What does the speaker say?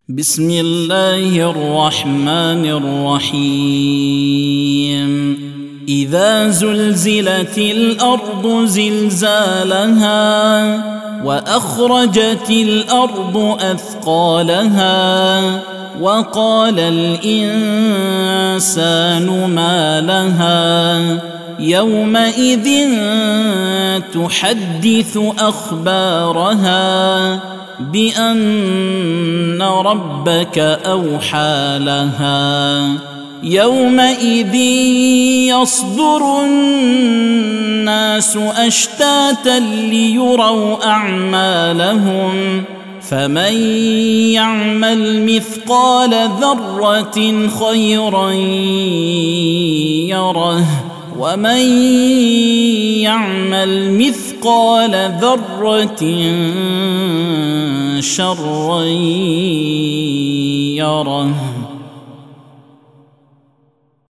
بسم الله الرحمن الرحيم إذا زلزلت الأرض زلزالها وأخرجت الأرض أثقالها وقال الإنسان ما لها يومئذ تحدث أخبارها بأن ربك أوحى لها يومئذ يصدر الناس أشتاتا ليروا أعمالهم فمن يعمل مثقال ذرة خيرا يره ومن يعمل مثقال ذرة شرا يره